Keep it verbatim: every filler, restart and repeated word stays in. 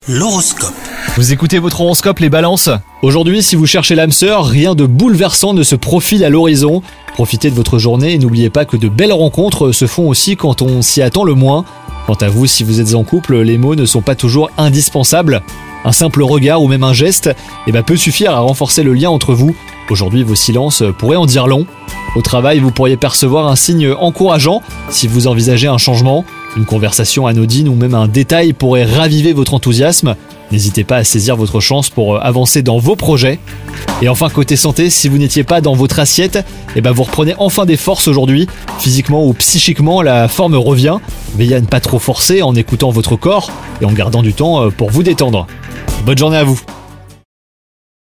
L'horoscope. Vous écoutez votre horoscope les balances ? Aujourd'hui, si vous cherchez l'âme sœur, rien de bouleversant ne se profile à l'horizon. Profitez de votre journée et n'oubliez pas que de belles rencontres se font aussi quand on s'y attend le moins. Quant à vous, si vous êtes en couple, les mots ne sont pas toujours indispensables. Un simple regard ou même un geste eh ben, peut suffire à renforcer le lien entre vous. Aujourd'hui, vos silences pourraient en dire long. Au travail, vous pourriez percevoir un signe encourageant si vous envisagez un changement. Une conversation anodine ou même un détail pourrait raviver votre enthousiasme. N'hésitez pas à saisir votre chance pour avancer dans vos projets. Et enfin, côté santé, si vous n'étiez pas dans votre assiette, eh ben vous reprenez enfin des forces aujourd'hui. Physiquement ou psychiquement, la forme revient. Veillez à ne pas trop forcer en écoutant votre corps et en gardant du temps pour vous détendre. Bonne journée à vous!